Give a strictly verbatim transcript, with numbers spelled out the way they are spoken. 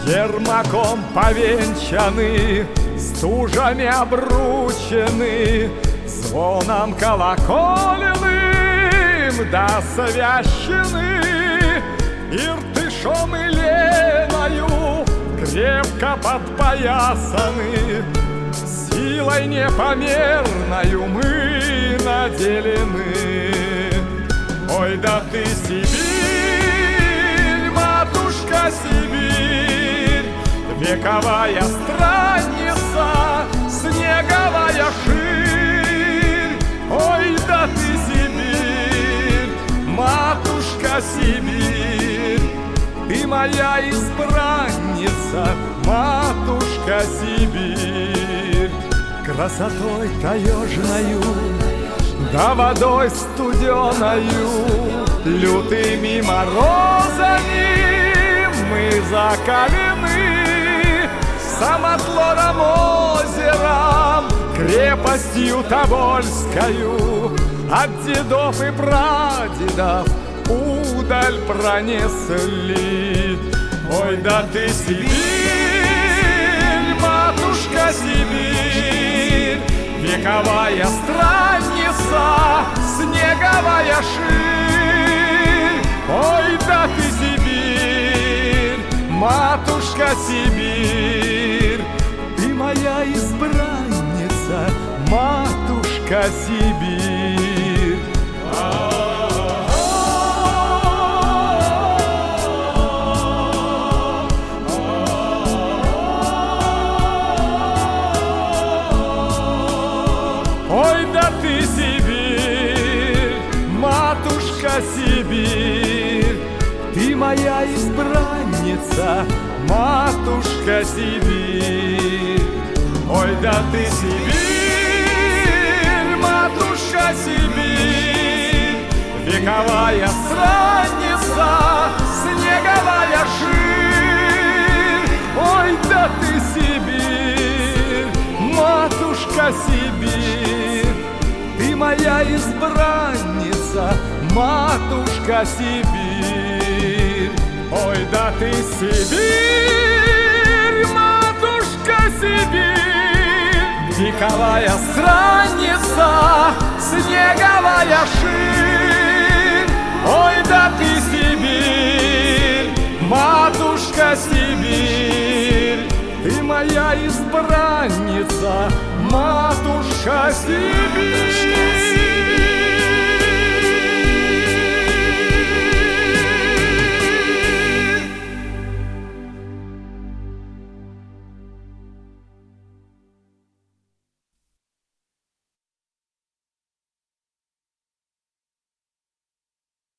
Ермаком повенчаны, стужами обручены, звоном колокольным да совящены, иртышом и леною крепко подпоясаны, силой непомерною мы наделены. Ой, да ты, Сибирь, матушка Сибирь, вековая странница, снеговая ширь. Ой, да ты, Сибирь, матушка Сибирь, ты моя избранница, матушка Сибирь. Красотой таежною, да водой студеною, лютыми морозами мы закалены, самотлором озером, крепостью тобольскою, от дедов и прадедов удаль пронесли. Ой, да ты, Сибирь, матушка Сибирь, вековая странница, снеговая ширь. Ой, да ты, Сибирь, матушка Сибирь, ты моя избранница, матушка Сибирь. Ой, да ты, Сибирь, матушка Сибирь, ты моя избранница, матушка Сибирь. Ой, да ты, Сибирь, матушка Сибирь, вековая странница, снеговая ширь. Ой, да ты, Сибирь, матушка Сибирь, ты моя избранница, матушка Сибирь. Ой, да ты, Сибирь, матушка Сибирь, вековая странница, снеговая ширь. Ой, да ты, Сибирь, матушка Сибирь, ты моя избранница, матушка Сибирь.